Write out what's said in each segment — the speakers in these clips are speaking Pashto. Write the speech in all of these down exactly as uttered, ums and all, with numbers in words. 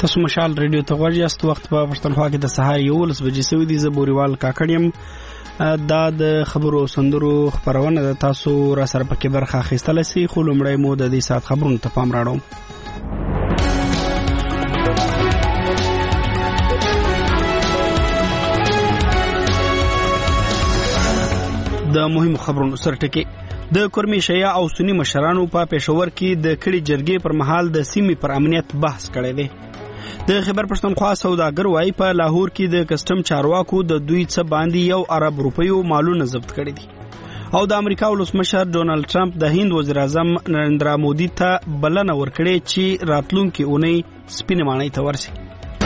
تاسو مشال ریډیو ته غوږ یاست. وخت په پښتونخوا کې د سهار یولس بجې سوي دي. زه بوریوال کاکړ یم. دا د خبرو سندرو خبرونه ده. تاسو را سره پکې برخه اخیستلی سئ، خو لومړی مو د دې ساعت خبرونو ته پام راړو. د مهمو خبرونو سرټکي د کورمي شیعه او سنی مشرانو په پېښور کې د کړي جرګې پر مهال د سیمې پر امنیت بحث کړی دی. د خیبر پښتونخوا سوداګر وايي په لاهور کې د کسټم چارواکو د دوی څه باندې یو ارب روپیو مالونه ضبط کړي دي. او د امریکا ولسمشر ډونالد ټرمپ د هند وزیر اعظم نریندرا مودي ته بلنه ورکړې چې راتلونکي اونۍ سپینې ماڼۍ ته ورسي.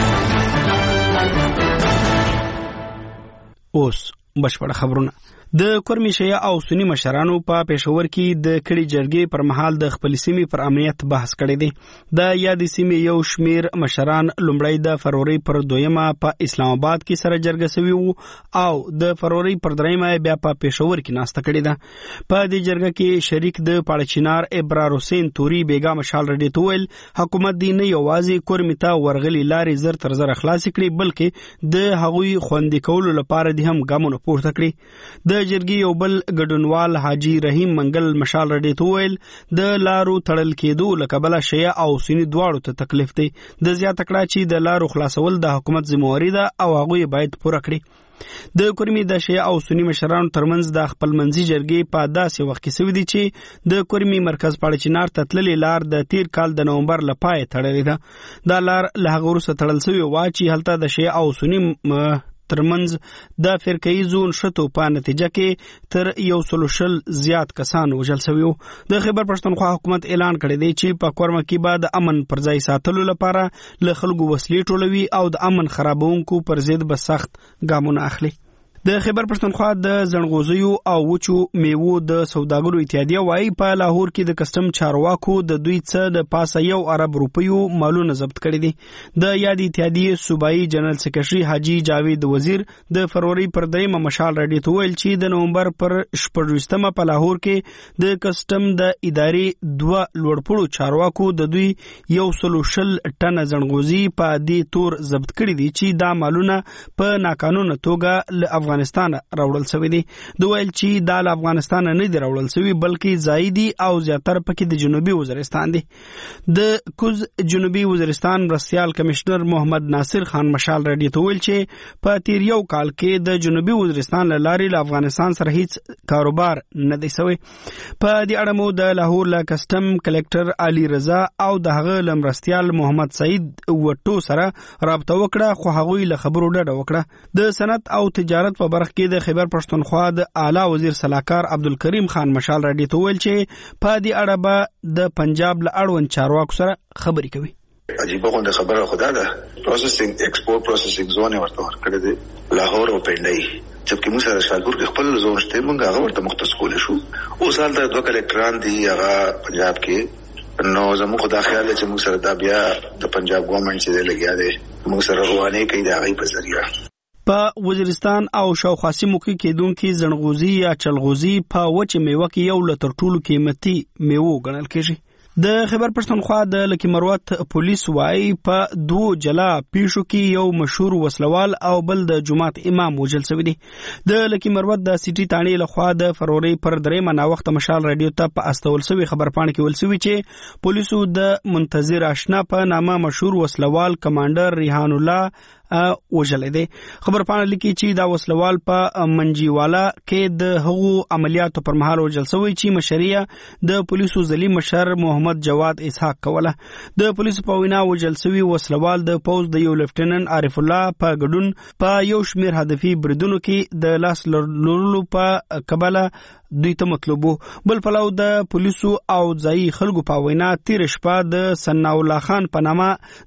اوس بشپړ خبرونه. د کورمي شیعه او سنی مشرانو په پېښور کې د کړي جرګې پر مهال د خپل سیمې پر امنیت بحث کړی دی. د یادې سیمې یو شمیر مشران لومړی د فروری پر دویمه په اسلام آباد کې سره جرګه شوي وو او د فروری پر دریمه بیا په پېښور کې ناسته کړې ده. په دې جرګه کې شریک د پاړچینار ابرار حسین توري بیګا مشال رډي تویل حکومت دی نه یوازې کورمي ته ورغلي لارې زر تر زر خلاص کړي، بلکې د هغوی خوندي کولو لپاره د هم ګامونه پورته کړي. د جرګې یو بل ګډونوال حاجی رحیم منګل مشال رډي تویل د لارو تړل کېدو لکبله شیعه او سنی دواړو ته تکلیف دی. د زیاته کړه چې د لارو خلاصول د حکومت ذمہواری ده او هغوی باید پوره کړي. د کورمي د شیعه او سنی مشرانو ترمنځ د خپلمنځي جرګې په داسې وخت کې سوي دي چې د کورمي مرکز پاړچینار ته تللې لار د تیر کال د نومبر له پایه تړلې ده. دا لار له هغه وروسته تړل سوې وه چې هلته د شیعه او سنی ترمنځ د فرقه‌ییزو نښتو په نتیجه کې تر یو سلو شل زیات کسان وژل شوي وو. د خیبر پښتونخوا حکومت اعلان کړی دی چې په کورمه کې به د امن پر ځای ساتلو لپاره له خلکو وسلې ټولوي او د امن خرابونکو پر ضد به سخت ګامونه اخلي. د خیبر پښتونخوا د زنغوزیو او وچو میوو د سوداګرو اتحادیه وايي په لاهور کې د کسټم چارواکو د دوی څه د پاسه یو ارب روپیو مالونه ضبط کړي دي. د یاد اتحادیه صوبایي جنرال سکرټري حاجی جاوید وزیر د فروری پر دریمه مشال رډي تویل چې د نومبر پر شپږویشتمه په لاهور کې د کسټم د ادارې دوه لوړپوړو چارواکو د دوی یو سلو شل ټنه زنغوزي په دې تور ضبط کړي دي چې دا مالونه په ناقانونه توګه له افغانستان راوړل شوی دي. دوی ویل چې دا له افغانستان نه دی راوړل شوی بلکې زایدي او زیاتره پکې د جنوبي وزیرستان دي. د کوز جنوبي وزیرستان مرستیال کمشنر محمد ناصر خان مشال رډي تویل چې په تیر یو کال کې د جنوبي وزیرستان له لارې له افغانستان سره هیڅ کاروبار نه دی شوی. په دې اړه مو د لاهور له کسټم کلکټر علي رضا او د هغه له مرستیال محمد سعید وټو سره رابطه وکړه، خو هغوی له خبرو ډډه وکړه. د صنعت او تجارت په برخه کې د خیبر پښتونخوا د اعلی وزیر سلاکار عبدالکریم خان مشال رډي تویل چې په دې اړه به د پنجاب له اړوند چارواکو سره خبرې کوي. عجیبه غونډه خبره خدا ده. پروسسینګ ایکسپورټ پروسسینګ زون ورته ورکړی دی لاهور او پنډای، جبکې موږ سره شاګور کې خپل زون شته، موږ هغه ورته مختص کول شو. اوس حال د دوه کلکټران دي هغه پنجاب کې، نو زموږ خدا خیال چې موږ سره دا بیا د پنجاب ګورنمنت چې لګیا دی موږ سره روانه کوي د هغې په ذریعه. په وزیرستان او شاوخوا سیمو کې کېدونکي زنغوزي یا چلغوزي په وچې میوه کې یو له تر ټولو قیمتي میوو ګڼل کېږي. د خیبر پښتونخوا د لکی مروت پولیس وايي په دوه جلا پیښو کې یو مشهور وسلوال او بل د جماعت امام وژل شوی دی. د لکی مروت د سیټي تانې لخوا د فروری پر دریمه ناوخته مشال رادیو ته په استول شوی خبرپاڼه کې ویل شوی چې پولیسو د منتظر آشنا په نامه مشهور وسلوال کمانډر ریحان الله وژلې دی. خبرپاڼه لیکي چې دا وسلوال په منجیوالا کې د هغو عملیاتو پر مهال وژل شوی چې مشریه د پولیسو ځلي مشر محمد جواد اسحاق کوله. د پولیسو په وینا وژل شوی وسلوال د پوز د یو لیفټیننټ عارف الله په ګډون په یو شمیر هدفي بریدونو کې د لاس لرلو په کبله دوی ته مطلوب وو. بل پلو د پولیسو او ځایي خلکو په وینا تیر شپه د ثناء الله خان په نامه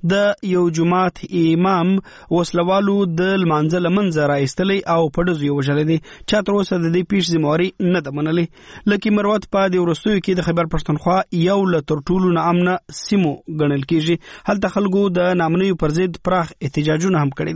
د یو جماعت امام وسلوالو د لمانځه له منځه راایستلی او په ډزو یې وژلی دی. چا تر اوسه د دې پیښې ذمهواري نه ده منلې. لکي مروت په دې وروستیو کې د خیبر پښتونخوا یو له تر ټولو ناامنه سیمو ګڼل کېږي. هلته خلکو د ناامنیو پر ضد پراخ احتجاجونه هم کړي دي.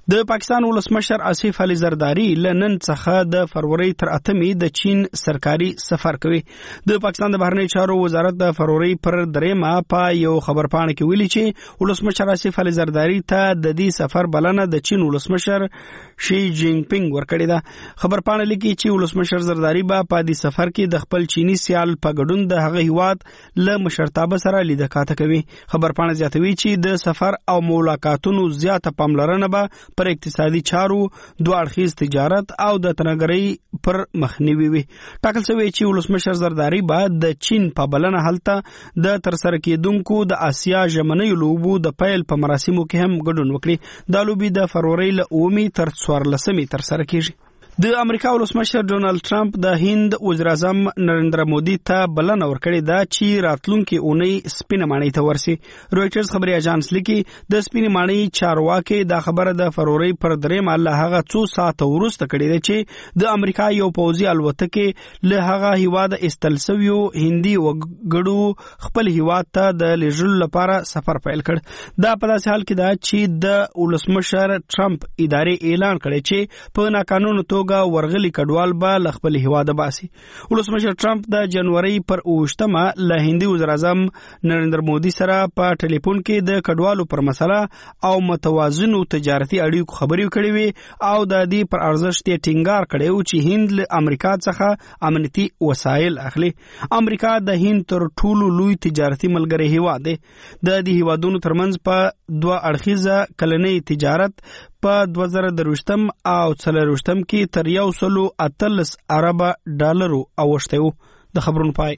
د پاکستان ولسمشر آصف علي زرداری لنن څخه د فروری تر اتمې د چین سرکاري سفر کوي. د پاکستان د بهرنی چارو وزارت د فروری پر دریمه په یو خبرپاڼه کې ویلي چې ولسمشر آصف علي زرداری ته د دې سفر بلنه د چین ولسمشر شي جینګ پینګ ورکړی ده. خبرپاڼه لیکي چې ولسمشر زرداری به په دې سفر کې د خپل چینی سیال په ګډون د هغه هیواد له مشرتابه سره لیدل کاته کوي. خبرپاڼه زیاتوي چې د سفر او ملاقاتونو زیاته پاملرنه به پر اقتصادي چارو، دوه اړخیز تجارت او د تنګرۍ پر مخنیوي وي. ټاکل شوی چې ولسمشر زرداری به د چین په بلنه هلته د ترسره کېدونکو د آسیا ژمنیو لوبو د پیل په مراسمو کې هم ګډون وکړي. دا لوبې د فروری له اوومې تر څوارلسمې ترسره کېږي. د امریکا ولسمشر ډونالد ټرمپ د هند وزیر اعظم نریندرا مودي ته بلنه ورکړې ده چې راتلونکي اونۍ سپینه ماڼۍ ته ورسي. رویټرز خبري اژانس لیکي د سپینه ماڼۍ چارواکي دا خبره د فروری پر درېمه له هغه څو ساعت وروسته کړې ده چې د امریکا یو پوځي الوتکې له هغه هیواد استل سویو هندي وګړو خپل هیواد ته د لیږلو لپاره سفر پیل کړ. دا په داسې حال کې ده چې د ولسمشر ټرمپ ادارې اعلان کړی چې په ناقانونه توګه ورغلي کډوال به له خپل هیواد باسي. ولسمشر ټرمپ د جنوري پر اووشتمه له هندي وزیر اعظم نریندرا مودي سره په ټلیفون کې د کډوالو پر مسله او متوازنو تجارتي اړیکو خبرې کړې وي او د دې پر ارزښت یې ټینګار کړی و چې هند له امریکا څخه امنیتي وسایل اخلي. امریکا د هند تر ټولو لوی تجارتي ملګری هیواد دی. د دې هیوادونو ترمنځ په دوه اړخیزه کلنۍ تجارت په دوه زره درویشتم او څلرویشتم کې تر یو سلو اتلس اربه ډالرو اوښتی و. د خبرونو پای.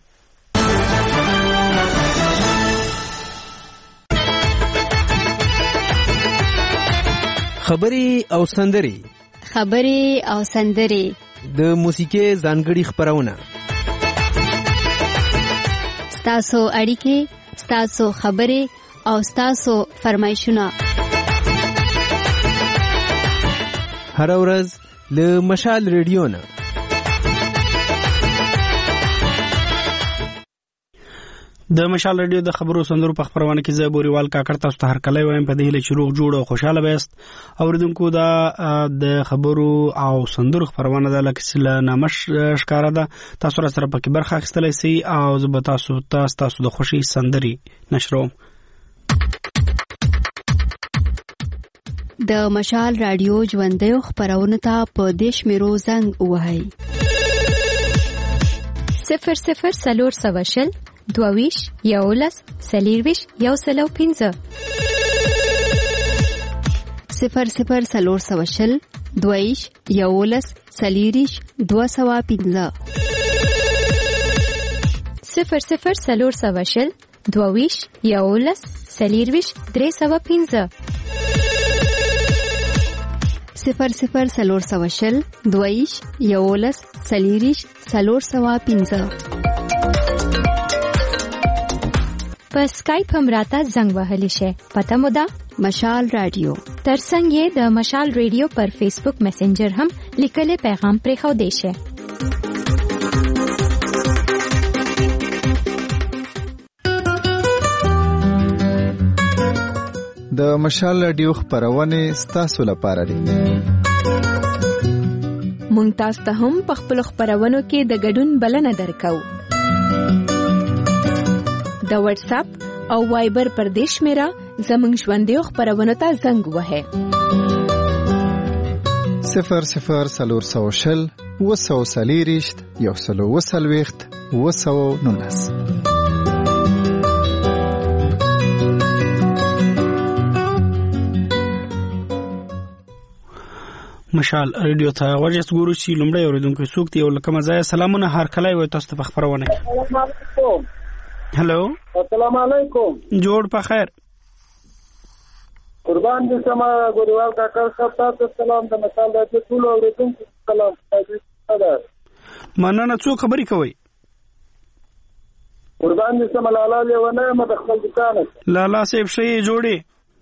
خبري او سندري خبري او سندري د موسیقي ځانګړي خبرونه ستاسو اړیکې، ستاسو خبري او ستاسو فرمایشونه هر ورځ له مشال ریډیو نه. د مشال ریډیو د خبرو سندرو په خبرونه کې زه بوريوال کاکړ تاسو ته هر کله وایم په دې هیله چې روغ جوړ او خوشاله بیاست. اوریدونکو دا د خبرو او سندرو خبرونه د لکسله نامش ښکارا ده. تاسو را سره پکې برخه اخیستلای شئ او زه به تاسو ته تاسو د خوشي سندري نشروم. د مشال رادیو ژوندیو خبرونه ته په دیش میرو زنګ وهاي صفر صفر سلور سواشل دوویش یولس سلیرویش یو سلو پینزه صفر صفر سلور سواشل دوویش یولس سلیریش دو سوا پینزه صفر صفر سلور سواشل دوویش یولس سلیرویش درې سوا پینزه صفر صفر سلور سواشل دویش یولس سلیریش سلور سوا پینزه. په سکایپ هم راته زنګ وهلی شي. پته مو ده مشال رادیو. ترڅنګ یې د مشال ریډیو پر فیسبوک میسنجر هم لیکلي پیغام پرې خو دی شي. د مشال رادیو خبرونه ستاسو لپاره دي. مونږ تاسو ته هم په خپل خبرونو کې د ګډون بلنه درکو. د واتس اپ او وایبر پر دیش میرا زمونږ ژوندیو خبرونو ته زنګ وهه صفر صفر سلور سوشل وسو سلیریشت یو سلو وسلويخت وسو نونس. مشال ریډیو ته ورجس ګورو چې لومړی اوریدونکو څوک دی او لکه مزه سلامونه هر کله وي تاسو ته خبرونه کوي. هلو السلام علیکم. جوړ په خیر. قربان دي سما ګوروال کاکا صاحب تاسو سلام د مشال د ټول اوریدونکو سلام. مننه. څوک خبرې کوي؟ قربان دي سما لالا لیونه مد خپل دکان. لالا صاحب شي جوړي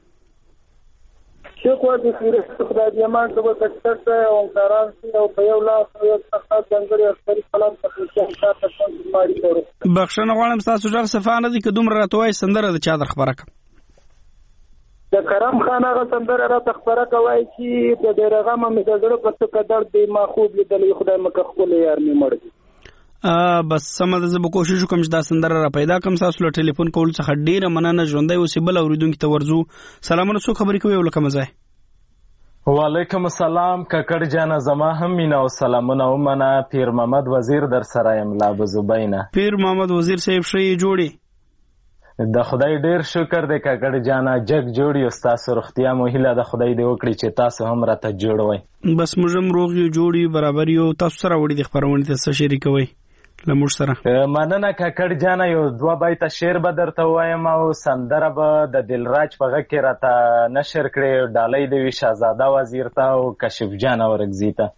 شکو د سیرت خدای دې مان ته وکړه او کاران او په یو لاس یو څه څنګه خپل کلام ته څنګه تاسو ماري کړو. بخښنه غواړم تاسو ډېر صفانه دي که دومره راتوي سندره د چا در خبره کوم. د کرم خان هغه سندره راته خبره کوي چې د ډېر غمه مې د زړه په څه درد دی ما خوب لیدلی خدای مکه خپل یار مې مړ دی. بس سم ده، زه به کوشش وکم چې دا سندره را پیدا کم. تاسو له ټلیفون کول څخه ډیره مننه. ژوندی اوسې، بل اوریدونکي ته ورځو. سلامونه، څوک خبرې کوي او له کومه ځای؟ وعلیکم السلام ککړ جانه، زما هم مینا او سلامونه ومنه. پیر محمد وزیر در سره یم لا بزبینه. پیر محمد وزیر صاحب شې جوړي؟ د خدای ډیر شکر دی ککړ جانه، جګ جوړي او تاسو روغتیا مو هیله د خدای دی وکړي چې تاسو هم راته جوړوي. بس موږ هم روغ یو، جوړي برابر یو. تاسو سره وړي د خبرونه ته څه شریکوي له موږ سره؟ مننه ککړ جانه، یو دوه بیته شعر به درته وایم او سندره به د دلراج په غږ کې راته نشر کړې. ډالۍ د وي شهزاده وزیر ته او کشف جان اورګزي ته.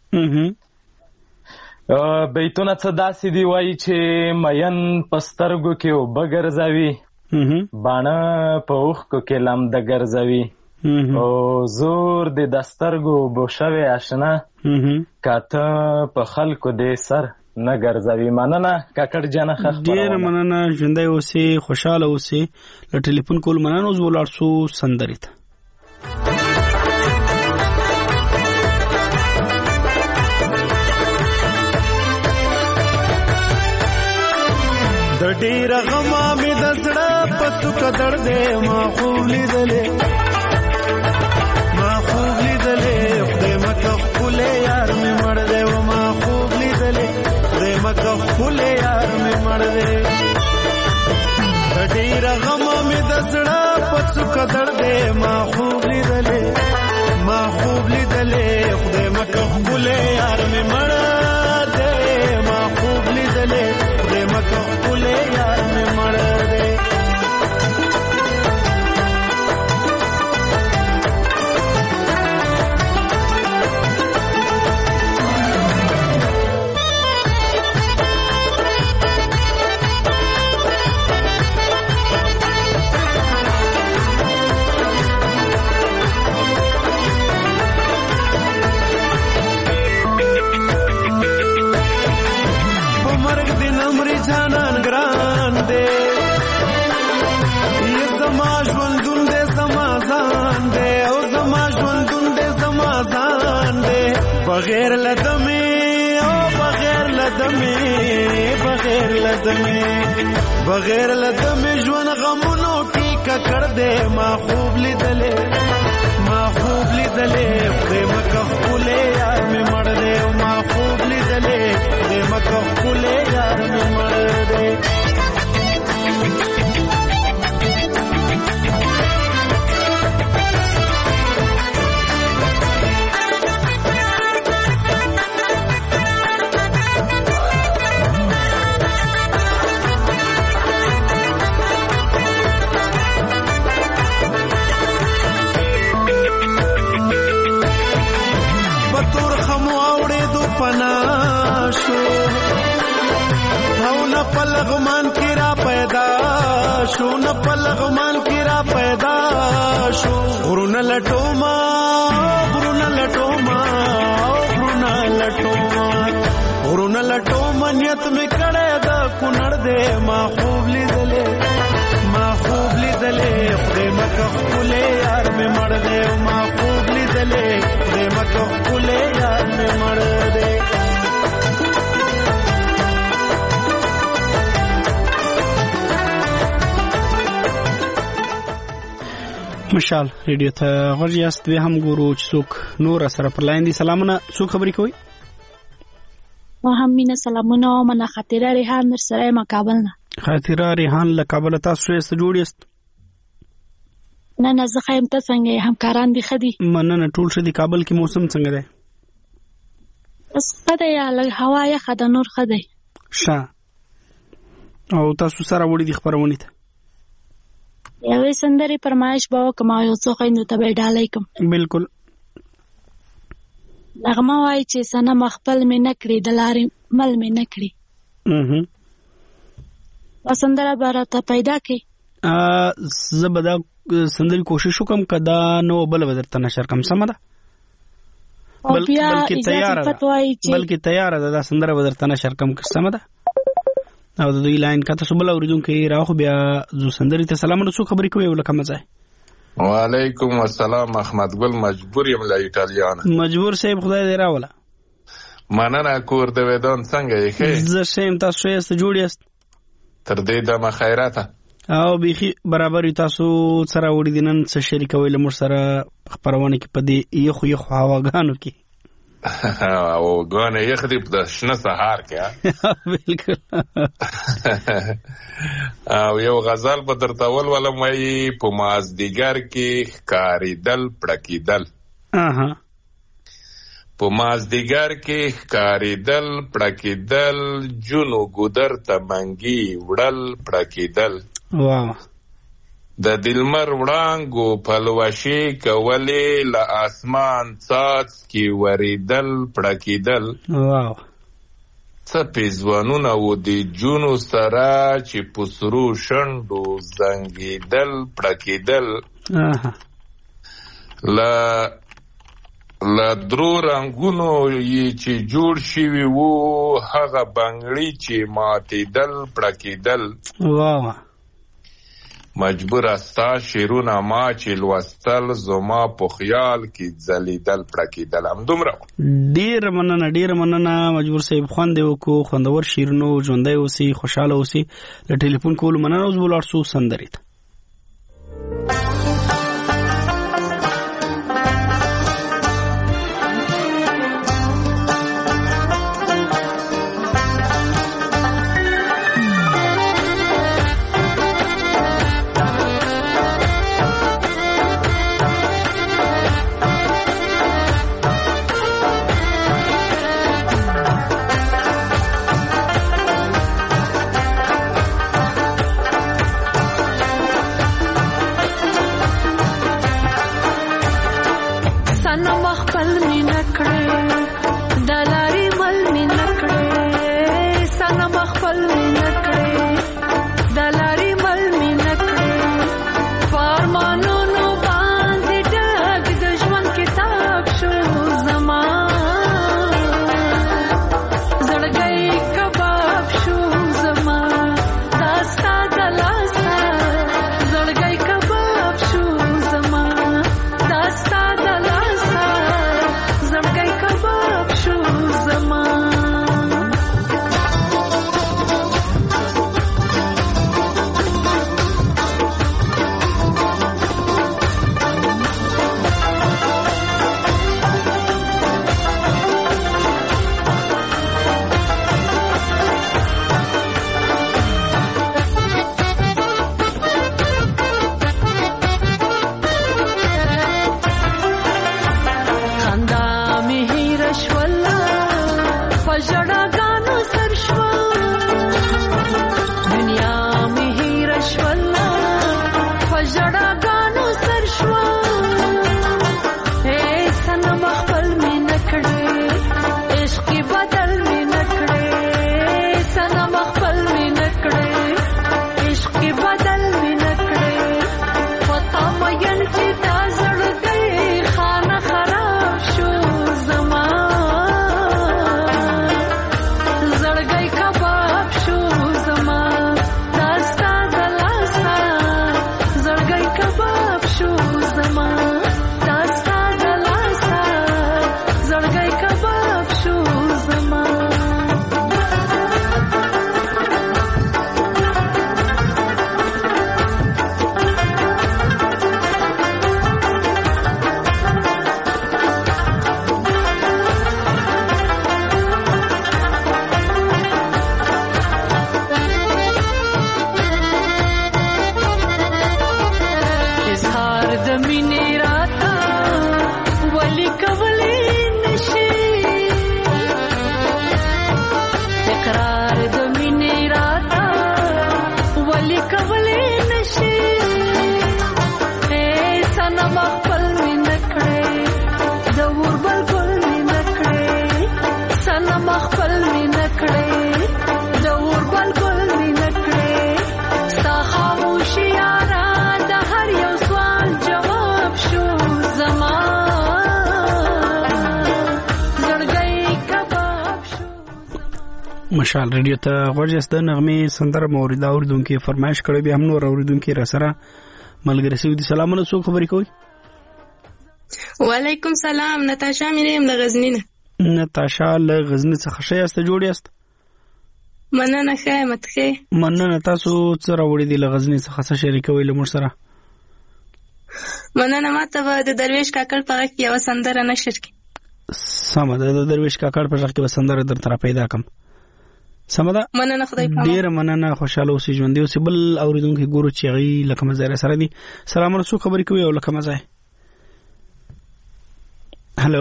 بیتونه څه داسې دی وایي چې مین په سترګو کې اوبه ګرځوي، باڼه په اوښکو کې لمده ګرځوي، او زور د د سترګو اوبو شوی اشنا، که ته په خلکو دې سر نه ګرځوي. مننه ککړ جانه، ښه خبرونه. ډېره مننه، ژوندی اوسې، خوشحاله اوسې. له ټلیفون کول مننه. اوس به ولاړ شو سندرې ته. د ډېره غمه مې د زړه په څوکه درد دی ما خوب لیدلې، ما خوب لیدلې خدای مکه ښکلی یار مې مړ دی و ما خوب لیدلې خدای مکه ښکلی یار مې مړ دی. د ډېره غمه مې د زړه په څوکه درد دی ما خوب لیدلې، ما خوب لیدلې خدای مکه ښکلی یار مې مړ دی، ما خوب لیدلې خدای مکه ښکلی یار مې مړ دی. جانان ګران دی یې زما ژوندون دی زما ځان دی او زما ژوندون دی زما ځان دی بغیر له دمې او بغیر له دمې بغیر له دمې بغیر له دمې ژوند غمونو کې ککړ دی ما خوب لیدلې ما خوب لیدلې خدای مکه ښکلی یار مې مړ دی او ما خوب لیدلې خدای مکه ښکلی یار مې مړ دی. پناشو او نه پلغمان کی را پیدا شو نه پلغمان کی را پیدا شو غرونه لټوما غرونه لټوما غرونه لټوما غرونه لټوما نیت می کړه دا کونړ دې ما خوب لیدلې ما خوب لیدلې خدای مکه ښکلی یار مې مړ دی ما خوب لیدلې خدای مکه ښکلی یار مې مړ دی. مشال ریډیو ته غوږ یاست. دوی هم ګورو چې څوک نور سره پر لاین دي. سلامونه، څوک خبرې کوي؟ ما هم مینه سلامونه ومنه. خاطره ریحان در سره یم کابل نه. خاطره ریحان له کابل. تاسو یې څه جوړ یاست؟ نه نه زه ښه یم، ته څنګه یې؟ همکاران دي ښه دي؟ مننه، ټول ښه دي. کابل کې موسم څنګه دی؟ بس ښه دی، لږ هوا یخه ده، نور ښه دی. ښه. او تاسو سره وړي دي خپرونې ته؟ یوې سندرې فرمایش به وکړم او یو څو خویندو ته به یې ډالۍ کړم. بلکل. نغمه وایي چې صنم خپل مې نه کړي د لارې مل مې نه کړي. دا سندره به راته پیدا کړي. زه به دا سندرې کوشش وکړم که دا نو بله به درته نشر کړم. سمه ده؟ بلکې تیاره ده بلکې تیاره ده دا سندره به درته نشر کړم. سمه ده؟ او د دوی لاین کته سو بل اوریدونکو راخو بیا زو سندرې ته. سلامونه، څوک خبرې کوي ولکه مزه؟ وعلیکم السلام احمد ګل مجبور یم له ایټالیا. مجبور صاحب خدای دې راوله. مننه کور د ودان څنګه یې ښه؟ زه ښه یم، تاسو ښه یاست؟ جوړ یاست؟ تر دې دمه خیراته او بیخي برابر یو. تاسو څه راوړي دي نن؟ څه شریکوئ له موږ سره خپرونه کې په دې یخو یخو هواګانو کې؟ هواګانې یخ دي په شنه سهار کې. بالکل. او یو غزل به درته ولولم، وایي په مازدیګر کې ښکارېدل پړکېدل. په مازدیګر کې ښکارېدل پړکېدل، جونو ګودر ته منګي وړل پړکېدل. واو. د دلمر وړانګو پلوشې کولې، له اسمان څاڅکي ورېدل پړکېدل. واو. څپې ځوانونه و د جونو سره، چې په سرو شنډو زنګېدل پړکېدل. له له درو رنګونو یې چې جوړ شوي وو، هغه بنګړي چې ماتېدل پړکېدل. واو. مجبور ستا شعرونه ما چې لوستل، زما په خیال کې ځلېدل پړکېدل. همدومره. ډېره مننه ډېره مننه مجبور صاحب. خوند یې وکړو، خوندور شعرونه، ژوندی اوسئ، خوشحاله اوسئ. له ټلیفون کولو مننه. اوس به ولاړ شو سندرې ته. مشال ریډیو ته غوږ یاست. د نغمې سندره موریدا اوریدونکو فرمایش کړی، به هم نور اوریدونکو را سره ملګری سوي دي. سلامونه، څوک خبرې کوي؟ وعلیکم سلام، نتاشا مې له غزنی نه. نتاشا له غزنی څخه ښه یاست؟ جوړ یاست؟ مننه، ښه یم. ته ښه؟ مننه. تاسو څه راوړي دي له غزنی څخه؟ څه شریکوئ له موږ سره؟ مننه. ما ته به د درویش کاکړ په غږ کې یوه سندره نشر کړي. سمه ده، د درویش کاکړ په غږ کې به سندره درته را پیدا کړم. سمه ده. مننه، خدای پامان. ډېره مننه، خوشحاله اوسئ، ژوندي اوسئ. بل اورېدونکي ګورو چې هغوی له کومه ځای سره دي. سلامونه، څوک خبرې کوي او له کومه ځای؟ هلو،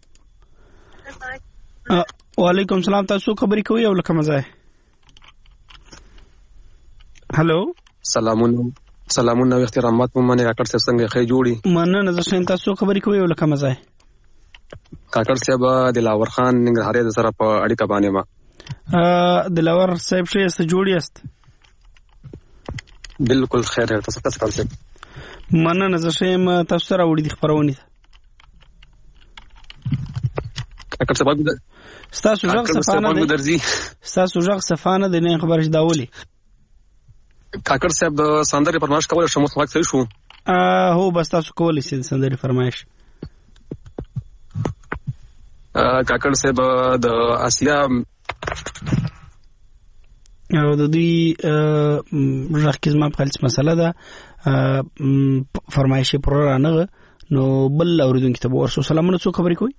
وعلیکم سلام. تاسو څوک خبرې کوي او له کومه ځای؟ هلو، سلامونه. سلامونه او احترامات مو منه. کاکړ صاحب څنګه ښه جوړي؟ مننه. زه ښه. تاسو خبرې کوي او له کومه ځای؟ کاکړ صاحب دلاور خان ننګرهاري د سره په اړیکه باندې ما دلاور صاحب ښه یاست؟ جوړ یاست؟ بالکل خیر. تاسو تاسو کاکړ مننه. زه ښه یم. تاسو سره وړي دي خبرونه کاکړ صاحب ستاسو ژغ صفانه دی. ستاسو ژغ صفانه دی، نه خبرش داولي. کاکړ صاحب د سندرې فرمایش کول شمو څنګه صحیح شو؟ هو بس تاسو کولی شئ سندرې فرمایش. کاکړ صاحب د اسیا او د دوی ژغ کې زما په خالص مسله ده فرمایش پر رانغه نو بل اوریدونکو ته ورسو. سلامونه، څوک خبرې کوي؟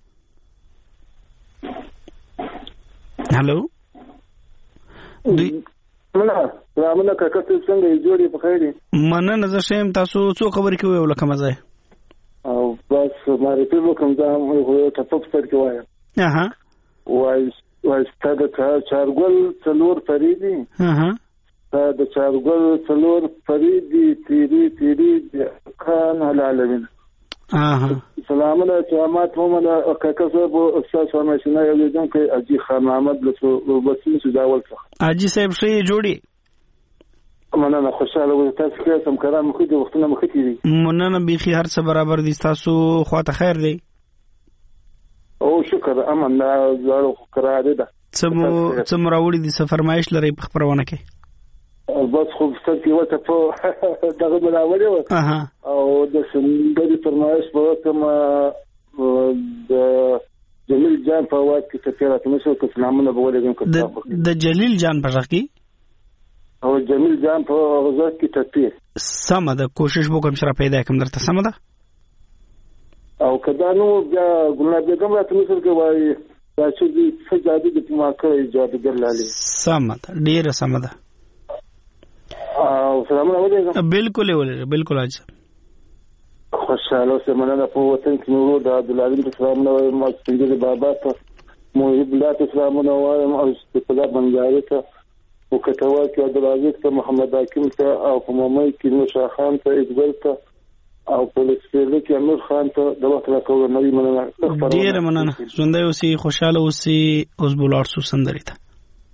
هلو، دوی مننه. سلامونه کاکړ صاحب څنګه یې؟ جوړې په خیر دي؟ مننه. زه ښه یم. تاسو څوک خبرې کوي او له کومه ځای؟ او بس معرفي وکړم، دا یو ټپک سر کې وایم. اها، وایي وایي ستا د چارګل څلور پرې دي. اها، ستا د چارګل څلور پرې دي، تیری تیری خان العالمین. اها، سلامونه. سلامات مومنه کاکړ صاحب. استاد فرمایشنه یو دم کې اجي خان محمد له وبسین سوداول څخه. اجي صاحب ښه جوړي؟ مننه، خوشاله وو. تاسو کې سم کرام مخې د وختونه مخې دي. مننه، بيخي هر څه برابر دي. تاسو خواته خیر دی؟ او شکر، امن دا زړه قرار ده. سمو سم راوړي دي سفرمایش لري په خبرونه کې. بس خو څه کې وته په دغه بلاوړې و. اها، او د سندري فرمایش په کومه د جلیل جان په وخت کې تفسیرات نشو کې نامونه به ولګم کړم. د جلیل جان په ځخ کې او جمیل جان په غزا کې تفسیر. سمه ده، کوشش وکم چې را پیدا کوم درته. سمه ده. او کدا نو بیا ګلناب بیگم راته نشر کې وایي دا چې دې سجادي د ما کوي جادوګر لالي. سمه ده، ډیره سمه ده. او سلامونه ولېږم. بالکل ولې بالکل اج خوشاله اوسه. مننه. په وطن کې نورو د عبدالعزیز سلامونه وایم، او څنګه بابا ته محب الله سلامونه وایم، او استقلال بنجاري ته وکټوا کې عبدالعزیز ته محمد حکیم ته او په مامي کې نوشا خان ته اقبال ته او پولیس کې امیر خان ته د وخت راکول نوې. مننه، ډیره مننه. ژوندۍ اوسئ، خوشاله اوسئ. اوس بولار سو سندري ته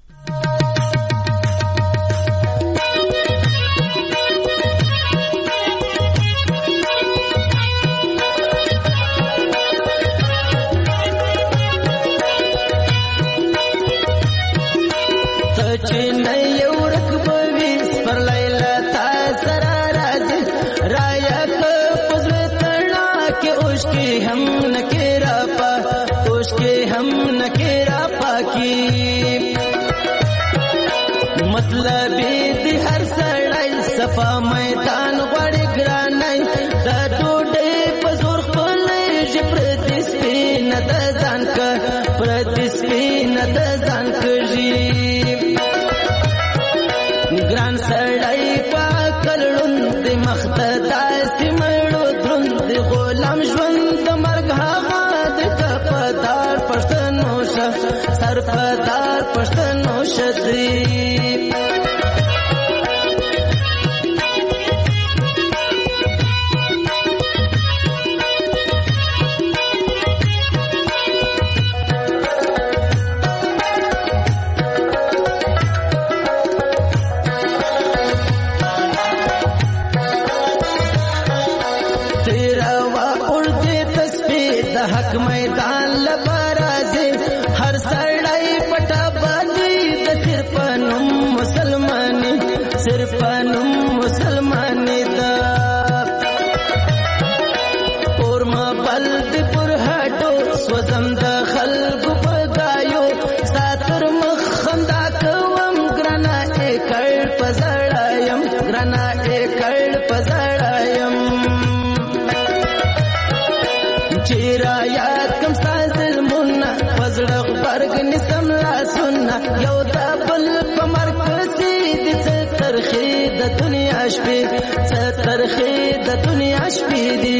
میدان غړي ګرانای د ډوډۍ په زور خپل جبر د سپین د ځان ک پر د سپین د ځان کږي ګران سړی پاکلون د مخته سیمړو دروند غلام ژوند د مرګ هغه د کپدار پښتنو شه سرپدار پښتنو شدري حق میدان لبرازه هر سړی پټه باندې د تیر پنوم مرګ نسم لاسونه یو د بل په مرګ پسې دي څه ترخې د دنیا شپې څه ترخې د دنیا شپې دي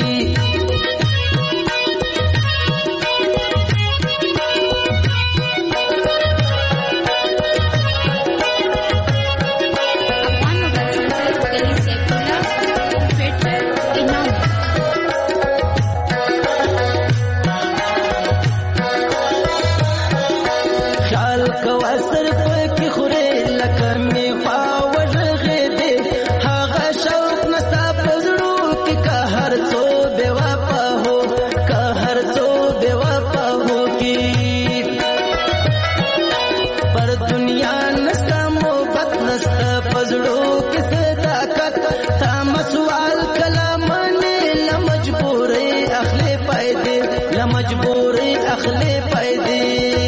مجبوری اخلی پیدی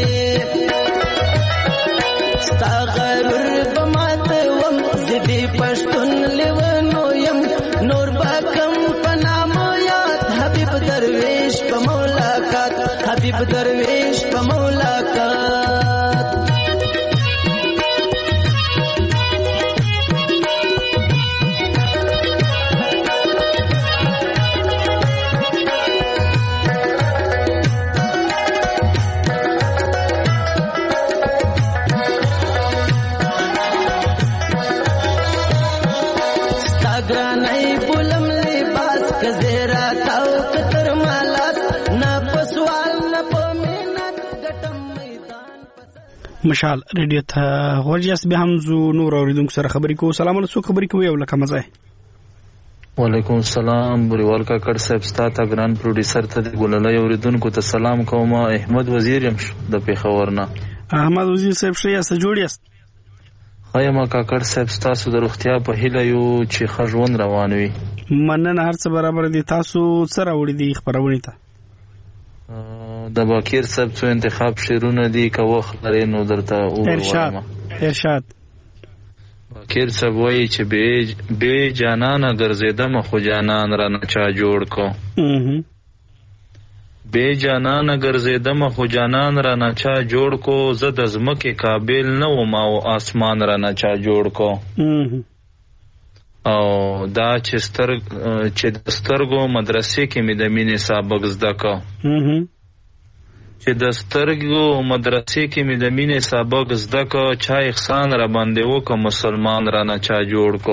ستا غرور بمات وم زدی پشتون لیونو یم نور باکم پنام یاد حبیب درویش پا مولاکات حبیب درویش پا مولاکات مشال ریډیو ته ورجاس به هم زو نور اوریدونکو سره خبرې کوو. سلام علیکم. خبرې کوي او لکه مزه. وعلیکم السلام. بریوال کا کډ صاحب ستا ګران پروډوسر ته ګوللای اوریدونکو ته سلام کوم. احمد وزیر يم د پیښور نه. احمد وزیر صاحب شیا سره جوړ یاست؟ خایم کا کډ صاحب تاسو د روغتیا په هیله یو چې خژوند روان وي. مننه هر څه برابر دي. تاسو سره وړي دي خبرونه ته د باکیر صاحب څو انتخاب شیرونه دي که وخت لري نو درته ارشاد ارشاد باکیر صاحب وایي چې بې جانانه ګرځېدم خو جانان رانه چا جوړ کو بې جانانه ګرځېدم خو جانان رانه چا جوړ کو زه د ځمکې قابل نه وم او اسمان رانه چا جوړ کو او دا چې سترګ چې د سترګو مدرسې کې مې د مینې سابق زده کو چې د سترګو مدرسې کې مې د مینې سابق زده کو چا احسان را باندې وکړه مسلمان رانه چا جوړ کو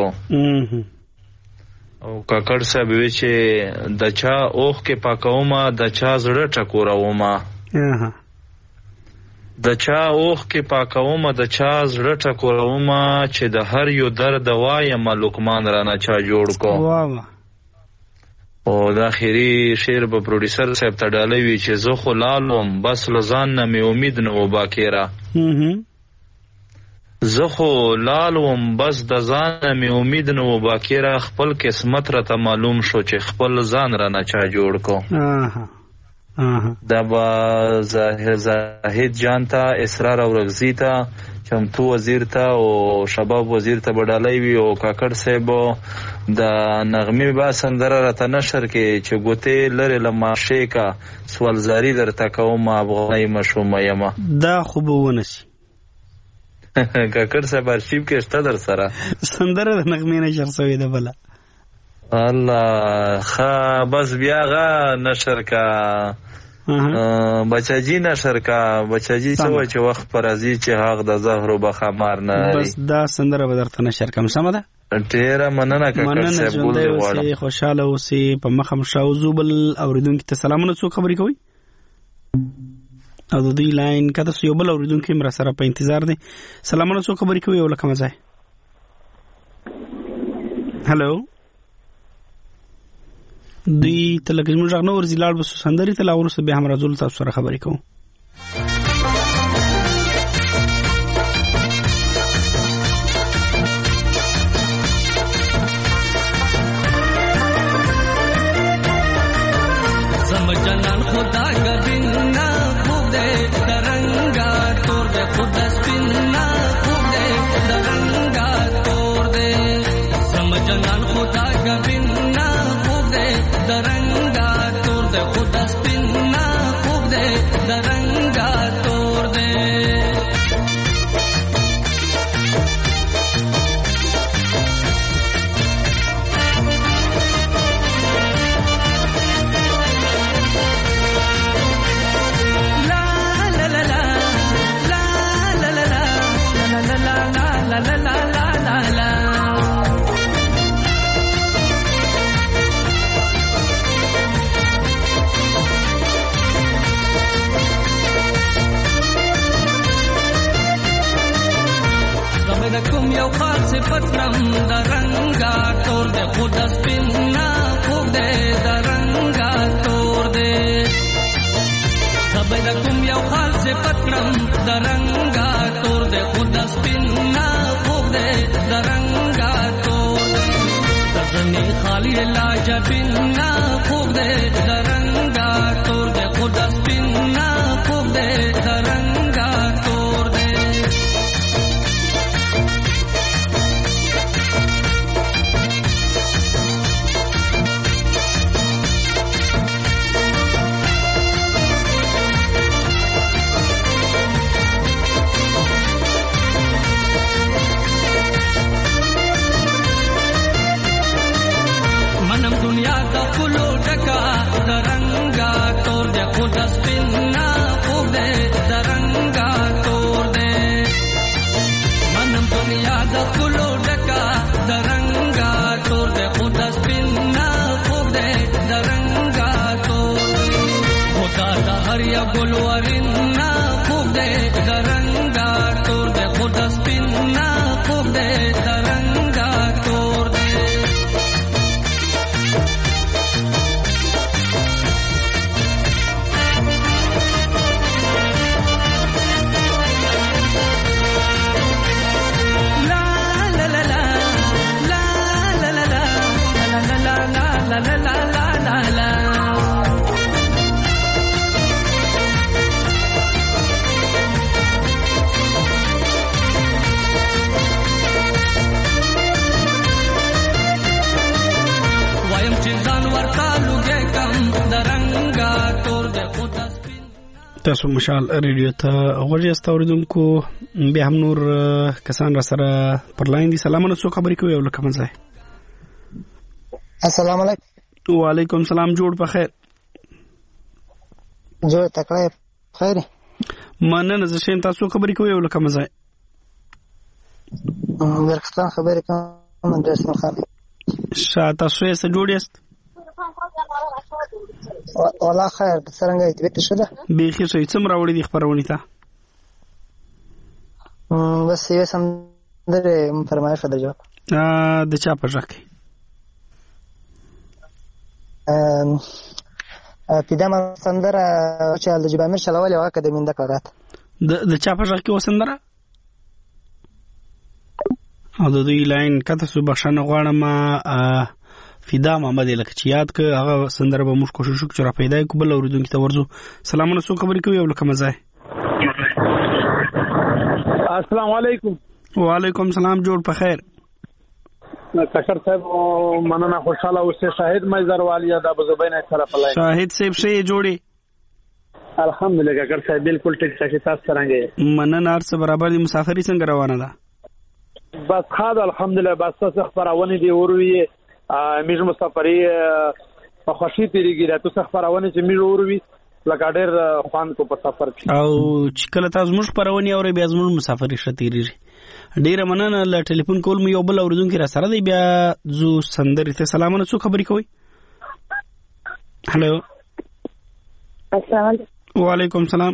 او کاکړ صاحب وی چې د چا اوښ کې پاکومه د چا زړه ټکورومه د چا اوښ کې پاکومه د چا زړه ټکورومه چې د هر یو درد وایم لقمان رانه چا جوړ کو او د اخري شعر به پروډوسر صاحب ته ډالۍ وي چې زه خو لالوم بس له ځان نه مې امید نه و باکیره زه خو لالوم بس د ځان نه مې امید نه و باکیره خپل قسمت راته معلوم شو چې خپل ځان رانه چا جوړ کو دا با زاهد جان ته اسرار او رغزی ته چمتو وزیر ته او شباب وزیر ته بډالۍ وي او کاکړ صاحب د نغمې با سندره راته نشر کې چې ګوتې لرې له ماشې کا سوالزاري درته کوم افغانۍ مشومه یمه دا خو به ونشي کاکړ صاحب ارشیو کې شته در سره سندره د نغمې نشر شوې ده بله الله ښه بس بیا غا نشر کا بچاجی نشر کا بچاجی څه وایي چې وخت پر راځي چې هغه د زهرو بخمار نه بس دا سندره به درته نشر کوم سمه ده ډیره مننه کاکړ صاحب ګل دی غواړم خوشاله اوسې په مخه مشاو زوبل اوریدونکو ته سلامونه څوک خبرې کوي او د دې لاین کته یو بل اوریدونکو مر سره په انتظار دي سلامونه څوک خبرې کوي او لکه مزه هالو دوی تلګ موږ غنو ورزي لاړ بس سندري ته لاور سره به هم راځول تاسو سره خبرې کوم سم جنان خدا گبینا خوب دے درنگا تور دے خدا سپینا خوب دے درنگا تور دے سم جنان خدا گبینا درنگا تور دے خدا سپینا خوب دے درنگا د کوم یو خاص صفت کړم د رنګا تور دې خود سپینا خوب دې د رنګا تور دې سبا د کوم یو خاص صفت کړم د رنګا تور دې خود سپینا خوب دې د رنګا تور دې دزنی خالی لاج بنا خوب دې د رنګا تور دې خود سپینا خوب دې د رنګا تور دې منم دنیا دا کلو ډکا د رنګا تور دې خود سپینا خوب دې د رنګا تور دې منم دنیا دا کلو ډکا د رنګا تور دې خود سپینا خوب دې د رنګا تور دې خدا د هر یو ګل ورنا خوب دې د رنګا تور دې خود سپینا خوب دې د رنګا تور دې تاسو مشال ریډیو ته غوږی استوریدونکو بیا هم نور کسان را سره پر لاین دي. سلامونه، څو خبرې کوي او لکه مزه. السلام علیکم. وعلیکم سلام. جوړ په خیر. جوړ تکړه خیر. مننه. زه شیم تاسو خبرې کوي او لکه مزه. ورکستان خبرې کوم د اسم خان. شاه تاسو یې څه جوړ یاست؟ والله خیر. څنګه دې ته شوه؟ بیخي څه څومره وړي دي خبرونه ته؟ بس یې سم درې فرمایش ده جواب. ا د چا په ځکه؟ ام پیدامه سندره چې د جبامیر شلولې واکه د منده کړات. د د چا په ځکه وسندره؟ او د دوی لاین کته سو بخښنه غواړم فدا محمد لکه چې یاد ک هغه سندره به موږ کوشش وکړو چې را پیدا کړو بل اوریدونکو ته ورزو. سلامونه، څو خبرې کوي او لکه مزه. السلام علیکم. وعلیکم سلام. جوړ په خیر. کشر صاحب مننه، خوشاله اوسه. شاهد مېزر والیا د ابوزبین سره په لای. شاهد صاحب شي جوړي. الحمدلله کشر صاحب بالکل ټیک ټاک تاسو څنګه؟ مننه. ارڅ برابر دي. مسافری څنګه روانه ده؟ بس خاله الحمدلله. بس تاسو خبرونه دي وروي میز مسافری په خوشي تیریږي. تاسو خبرونه چې میز وروي لکه ډېر خوان کو په سفر کې. او چې کله تاسو موږ خبرونه اوري بیا زموږ مسافری شتیریږي. ډیره مننه. ل ټلیفون کول مې یو بل اوریدونکو را سره دی. بیا زو سندري ته سلامونه، څو خبرې کوي؟ هالو. السلام علیکم. وعلیکم سلام.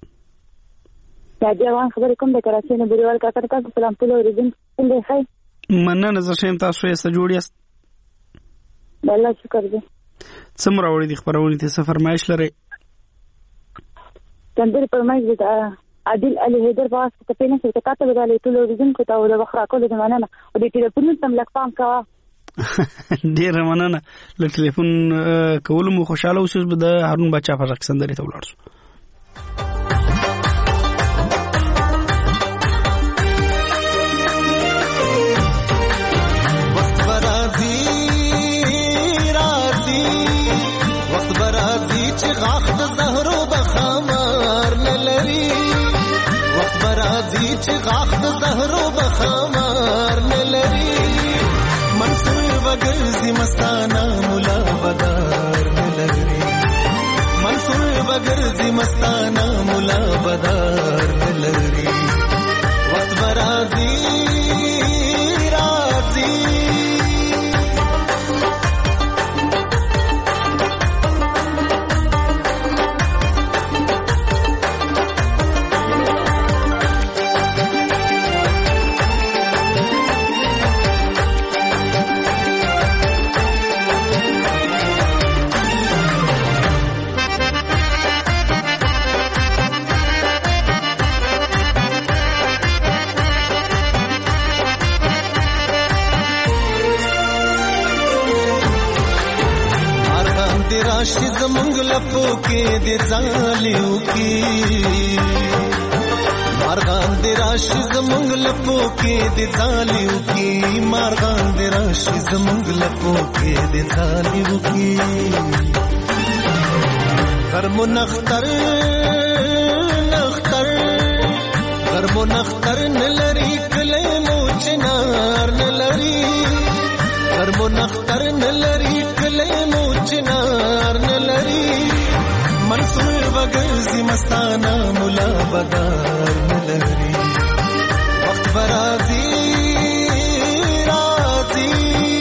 دا جوان خبرې کوم د کراچۍ نه بریوال کا کړه. سلام ټول اوریدونکو څنګه ښه؟ مننه. زه شیم تاسو یې څه جوړ یاست؟ الله شکر دې. څومره وړي دي خبرونه ته څه فرمایش لري؟ تندر فرمایش دې عادل علي حیدر باس ته پینې څه کاته ودالې ټول اوریدونکو ته د بخرا کول د مننه او د ټلیفون تم لک پام کا. ډیر مننه. ل ټلیفون کول مو خوشاله اوسئ. به د هارون بچا په ځکه سندري ته ولاړ شو. غاخ د زهرو بخمار نلري وخت برازي چې غاخ د زهرو بخمار نلري منصور وګرځي مستانه مولا بدار نلري منصور وګرځي مستانه مولا بدار نلري وخت برازي راځي راشي زمونږ لپو کې د ځالیو کې مارغان دې راشي زمونږ لپو کې د ځالیو کې مارغان دې راشي زمونږ لپو کې د ځالیو کې غرمو نختر نختر غرمو نختر نلری کله مو چنار نلری غرمو نختر نلری کله مو چنار نلری منصور وګرځي مستانه مولا بدار نلری وخت برازي راځي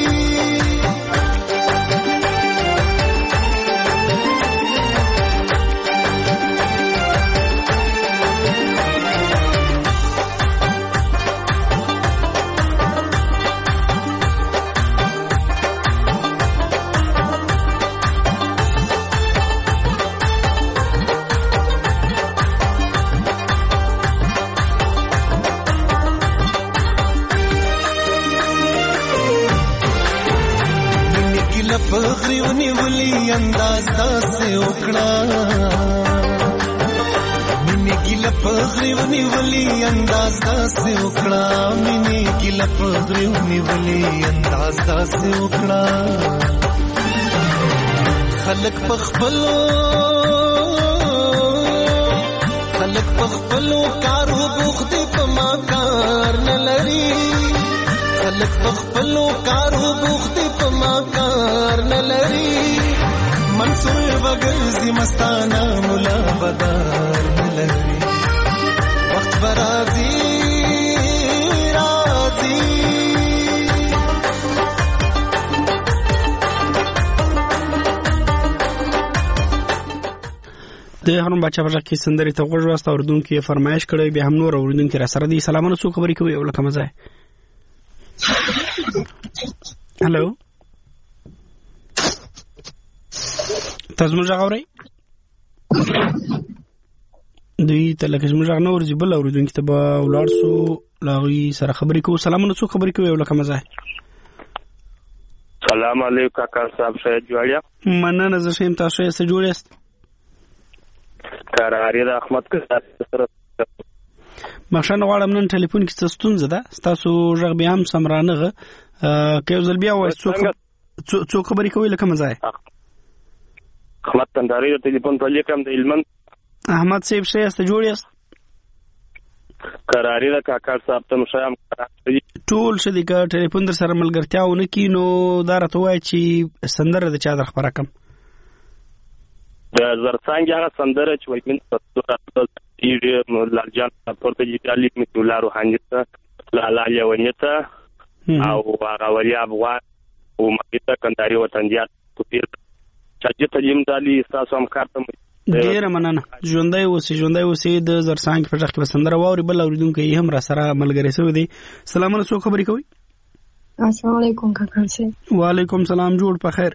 پغریونی ولی انداز داسې وکړه مینې ګیله پغریونی ولی انداز داسې وکړه مینې ګیله پغریونی ولی انداز داسې وکړه خلک پخپلو خلک پخپلو کارو بوخت په ما کار نه لري خلک پخپلو کارو بوخت په ما کار نه لري منصور وګرځي مستانه مولا بدار نه لري وخت برازي راځي د هرم بچا په ځکه سندري ته غوږ واسطه اوردونکو یې فرمایش کړی به هم نور اوردونکو را سره دي سلامونه څو خبرې کوي او لکه مزه هلو تاسو موږ غوړی دوی ته لکه موږ نه ورځي بل اوردونکو ته به ولاړ سو لاغي سره خبرې کوو سلامونه څو خبرې کوي او لکه مزه سلام علیکم کاکا صاحب شه جوړیا مننه زه شیم تاسو یې سره جوړیاست قراری د احمد سره مخشن غواړم نن ټلیفون کې څه ستونزه ده تاسو ژغ بیا هم سمرانغه کې ځل بیا وای څو څو خبرې کوي لکه مزه احمد تنداري د ټلیفون په لیکم د علمن احمد صاحب شه است جوړیاست قراری د کاکا صاحب ته مشام ټول شدي کا ټلیفون در سره ملګرتیاونه کینو دا راته وای چې سندره د چا در خبره کم د زرڅنګ هغه سندره چې وای من پښتو یې لال جان پورته جالي میتولا روحاني ته لالا یونیته او هغه وریا افغان او مکه کنداري وطنجات کوپیر چې ته یم دالي تاسو هم کارته ډیر مننه ژوندۍ اوسې ژوندۍ اوسې د زرڅنګ په ځخ کې سندره واوري بل اوریدونکو یې هم را سره ملګری سوي دي سلامونه څو خبرې کوي السلام علیکم کاکا سي وعلیکم سلام جوړ په خیر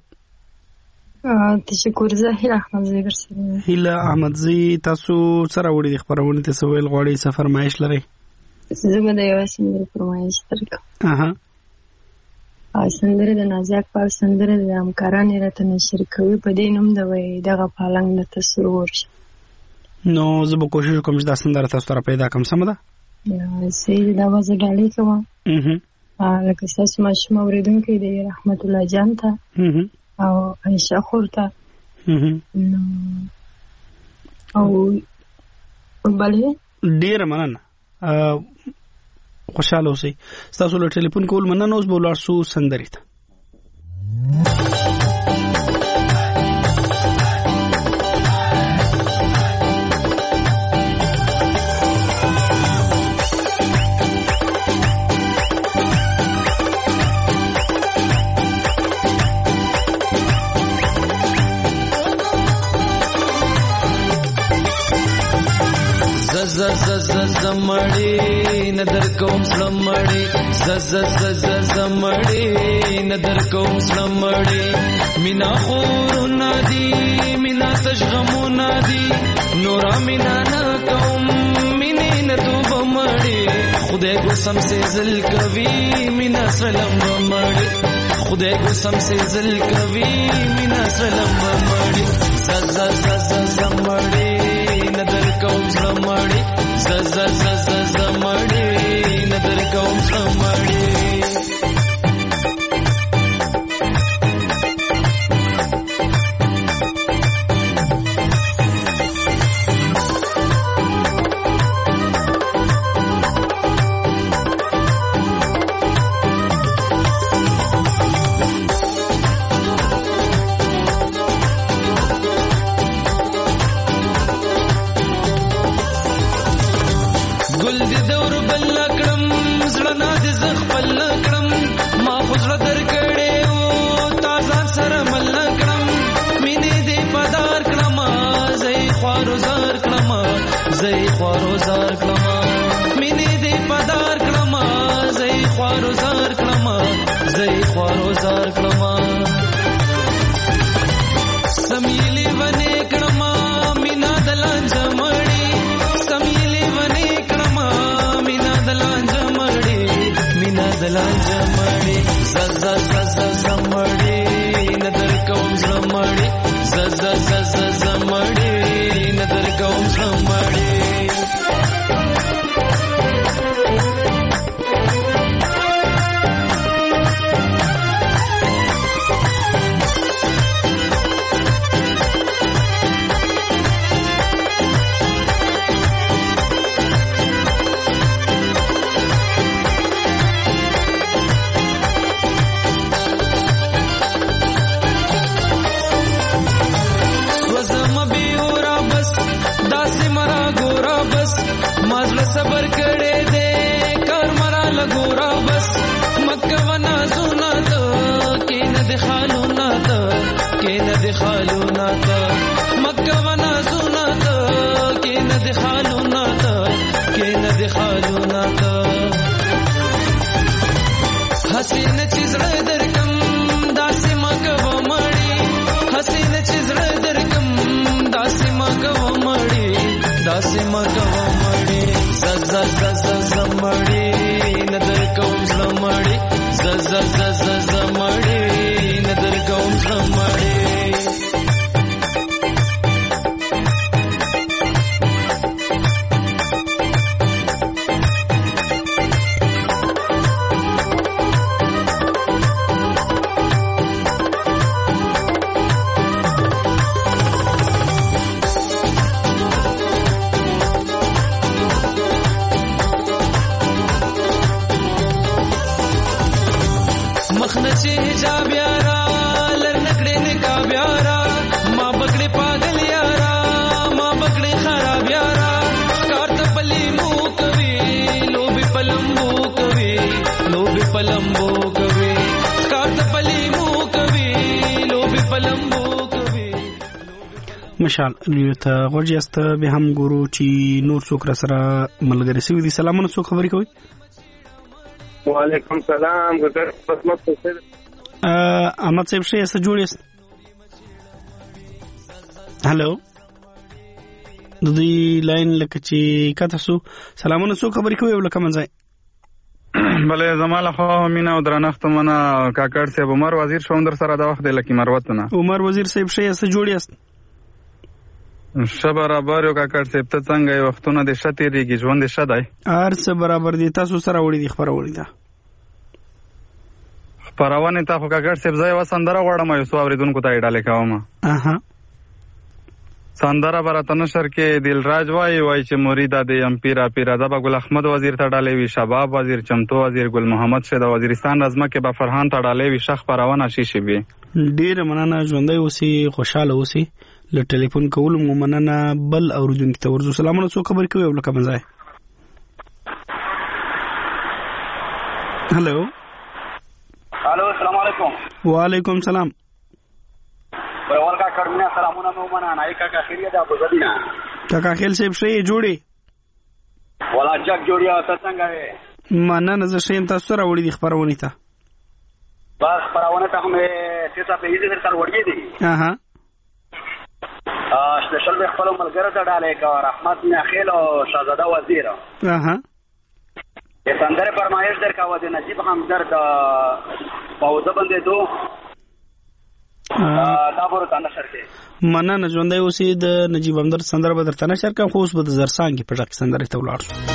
تشکر زه هیله احمدزی درسره هیله احمدزی تاسو سره وړي د خبرونه ته سویل غواړي سفر مایش لري زه به د یو سندره فرمایش درکم اها سندره د نازک په سندره د همکارانو راته نشر کوي په دې نوم د وای دغه پالنګ د تصور نو زه به کوشش کوم چې دا سندره تاسو ته پیدا کوم سم ده سي دا وځه ډالې کوم اها لکه تاسو ماشوم اوریدونکو دی رحمت الله جان ته او عائشہ خورته او بلې ډیر مننه خوشاله اوسئ تاسو له ټلیفون کول مننه اوس به ولاړ سو سندري ته ز ز ز زمړی ندر کوم سلمړی ز ز ز ز زمړی ندر کوم سلمړی مینا خور ندی مینا تشغمو ندی نورا مینا نا کوم مینه نتو بمړی خدای کو سم سے زل کوي مینا سلام بمړی خدای قسم سے زل کوي مینا سلام مړی ز ز ز ز ز مړی ندر کوم زړه مړی ز ز ز ز ز مړی ندر کوم زړه مړی مشال ریو ته غوړیاست به هم ګورو چې نور څوک را سره ملګری سوي دي. سلامونه، څوک خبرې کوي؟ وعلیکم سلام. ګټر قسمت څه ا احمد صاحب شه څه جوړیست؟ هالو د دې لاین لکه چې کته سو. سلامونه، څوک خبرې کوي ولکه منځای؟ بله زماله خو مینا او درنښت منه کاکړ صاحب عمر وزیر شوم در سره د وخت د لکی مروتونه. عمر وزیر صاحب شه څه جوړیست؟ شه برابر یو کاکړ صاحب ته څنګه یو وختونه د شته ریږي ژوند شه دی هر څه برابر دي. تاسو سره وړي دي خبرونه ده خبرونه ته خو کاکړ صاحب ځای وسندره غواړم یو څو اوریدونکو ته ډاله کوم. اها سندره براتن شر کې دلراج وای وای چې مرید د ام پیرا پیرا د ګل احمد وزیر ته ډاله وی، شباب وزیر چمتو وزیر ګل محمد شه د وزیرستان رزمه کې با فرحان ته ډاله وی، شخ پرونه شیشي بي. ډیر مننه، ژوندۍ اوسې، خوشاله اوسې. له ټلیفون کول مو مننه. بل اوریدونکو ته ورزو. سلامونه، څوک خبرې کوي ولکه منځای؟ هالو هالو السلام علیکم. وعلیکم سلام. ورور کا کړمنه سلامونه مو مننه. نای کا خیریه ده ابو زدینا کاکا خیل صاحب شې جوړي ولا جګ جوړیا ته څنګه وې؟ مننه زه شیم. تاسو سره وړي دي خبرونه ته بس خبرونه ته هم څه څه په دې سره وړي دي. اها ا سپیشل به خپل ملګری ته ډالې کا رحمت میاخیل او شهزاده وزیر. اها یہ سندر فرمائش در کا ود نجیب ہمدرد پاوزه بندېدو دا به ورته نشر کړي. مننه ژوندی اوسې. د نجیب همدرد سندره به درته نشر کړم، خو اوس به د زرڅانګې په غږ کې سندرې ته ولاړ شو.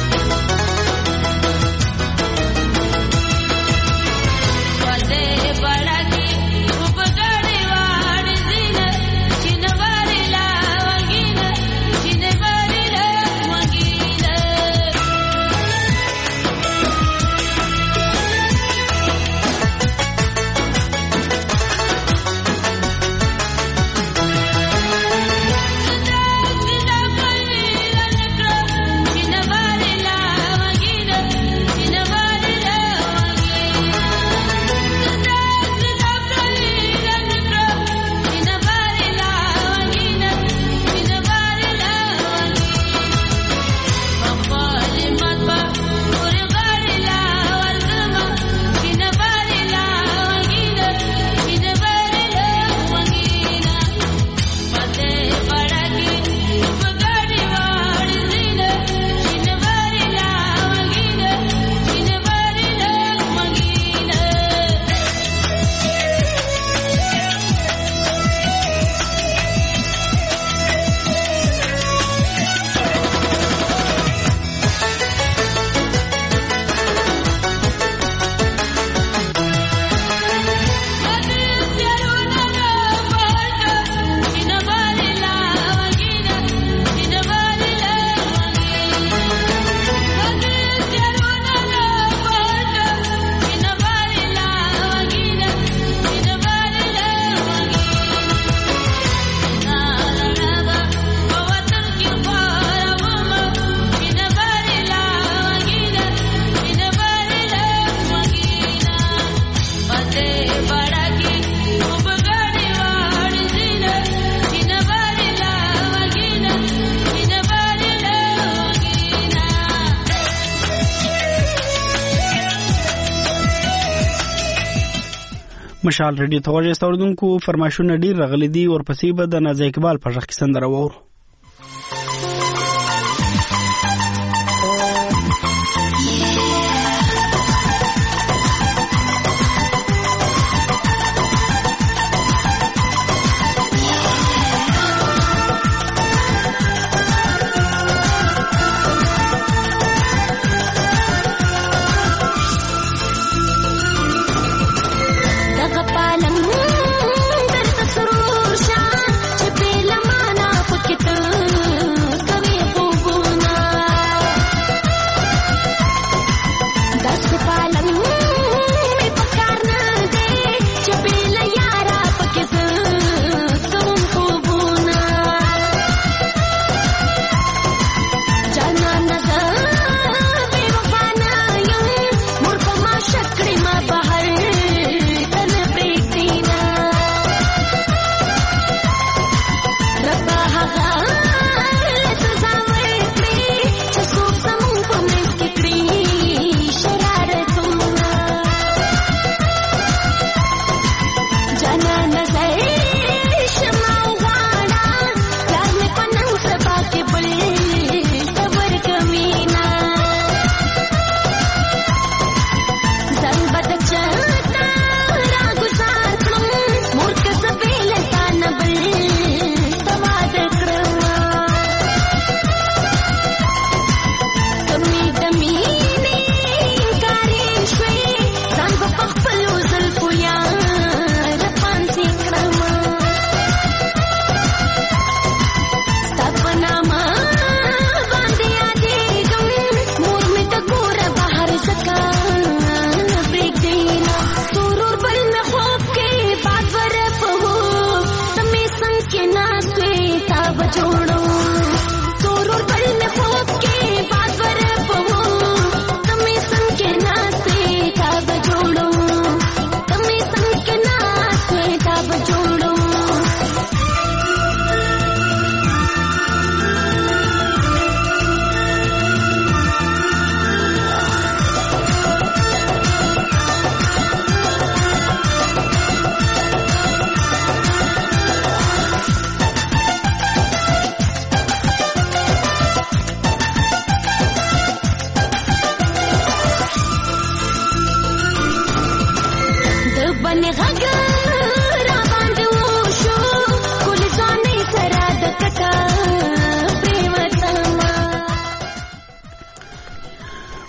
مشال ریډیو ته غوږ استوردونکو فرمایشونه ډیر راغلي دي، ورپسې به د نازي اقبال په غږ کې سندره وورو. Kita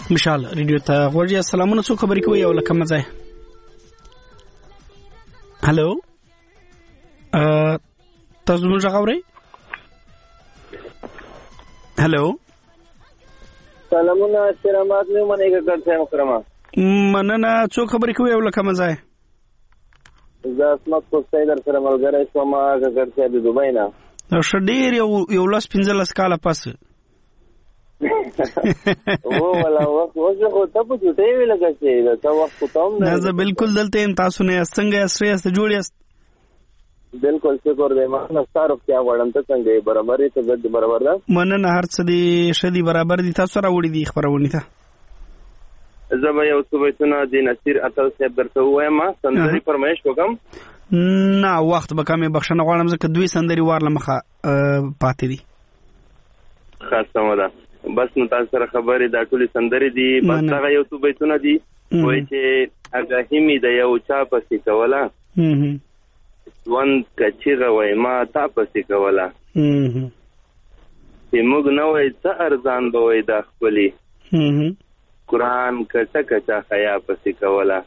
مشال ریډیو ته غوړی. السلامونه، څو خبرې کوي او لکه مزه. هالو ا تاسو موږ غوړی. هالو سلامونه، احترامات مې منې کړم کرما. مننه، څو خبرې کوي او لکه مزه. زه اسمت کوستای در سره ملګری شوم کړه د دوبۍ نه. نو شډیر یو یو لاس پنځلس کاله پس. او ولا وخت وځه خو ته په چټي وی لګا چې دا تا وخت کوم نه. زه بالکل دلته ام، تاسو نه څنګه اسره است جوړیاست؟ بالکل شکر دې ما نه ستاره کیا وړم ته څنګه برابرې ته د برابر ده. مننه، هر څه دې شدي برابر دي. تاسو را وړي دي خبرونه ته. زه به یو څه وایتونه د نصیر اتل صاحب درته وایم، سندري فرمایش وکم. نه وخت به کمې بخښنه غواړم ځکه دوی سندري وارله مخه پاتې دي. خاصه مده بس نو تاسو سره خبرې دا ټولې سندري دي. بس دا یو څه وایتونه دي وایي چې اګه می د یو چا پسې کوله ځوان کچیغه وای ما تا پسې کوله چې موږ نه وای څه ارزان به وای دا خپلې قرآن کچا کچا خیا پسې کوله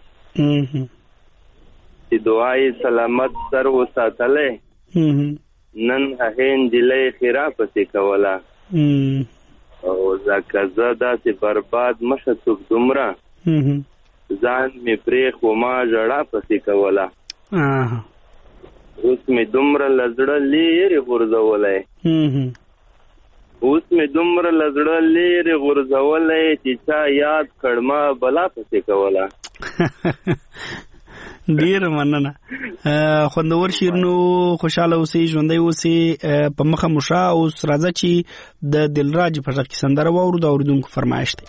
چې دعای سلامت سر وساتلې نن هین دلې خیره پسې کوله او زکه زدا چې برباد مشه څوک دومره ځان می پرې خو ما جړه پسې کوله اوس می دومره لزړه لري غورځولای اوس می دومره لزړه لري غورځولای چې چا یاد کړما بلا پسې کوله. ډیر مننه. خوندور شیرنو، خوشاله اوسئ، ژوندۍ اوسئ، په مخه مشا. اوس راځه چې د دلراج په ځای کې سندره واورو. د اوریدونکو فرمایش دی.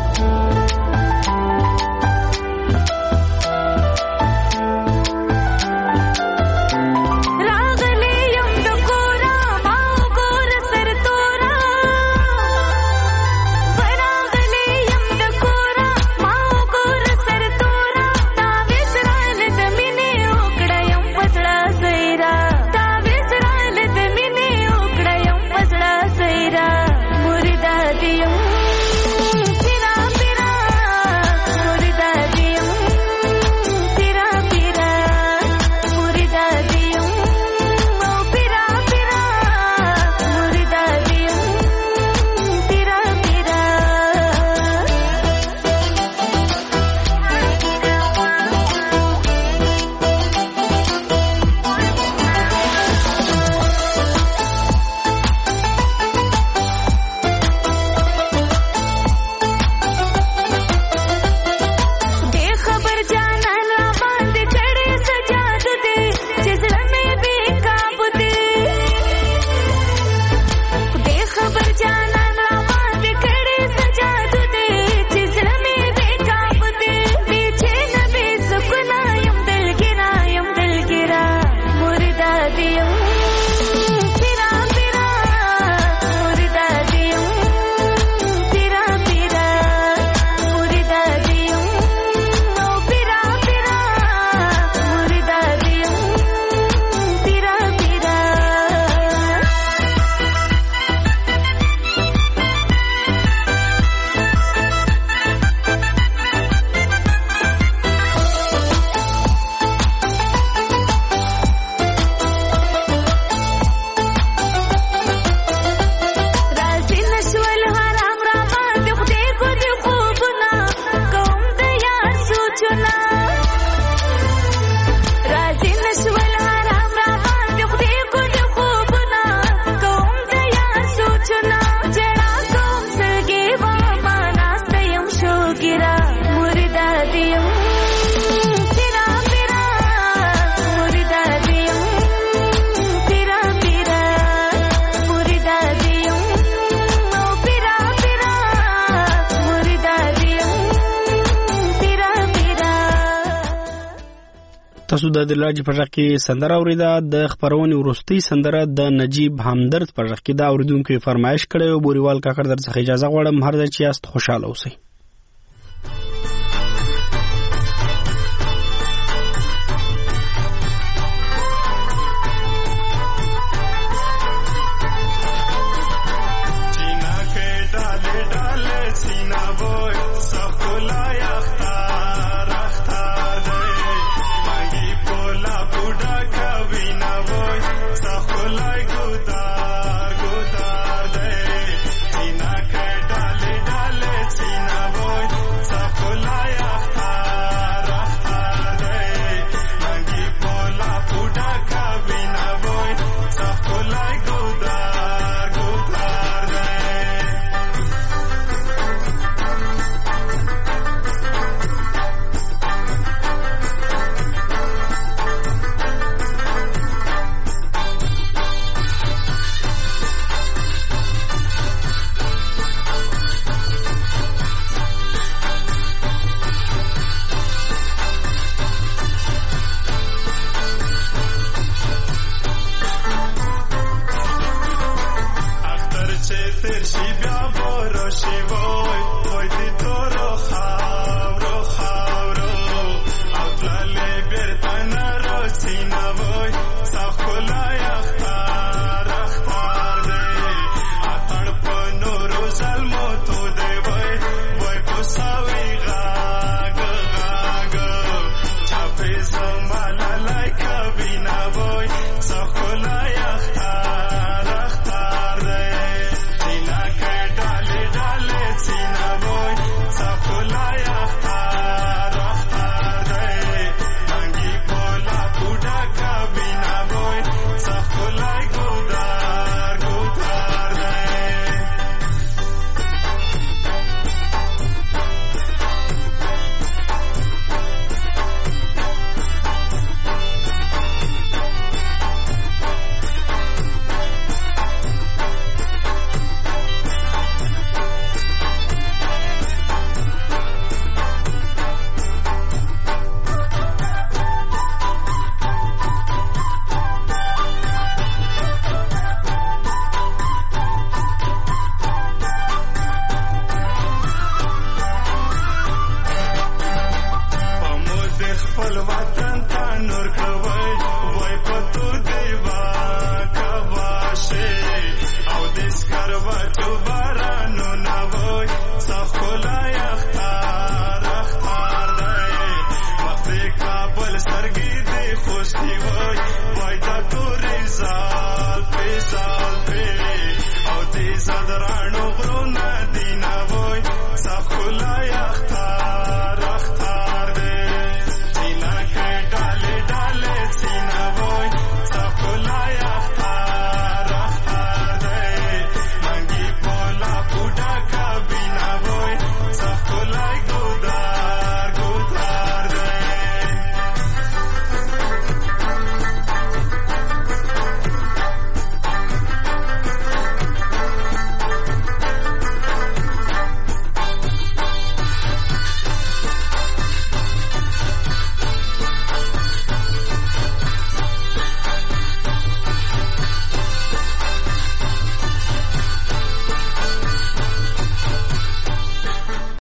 تاسو د دلراج په ځای کې سندره اوریدا. د خبرونې وروستۍ سندره د نجیب همدرد په ځای کې دا اوریدونکو فرمایش کړی او بوریوال کاکړ در څخه اجازه غواړم هر ځای چې یاست خوشاله اوسئ.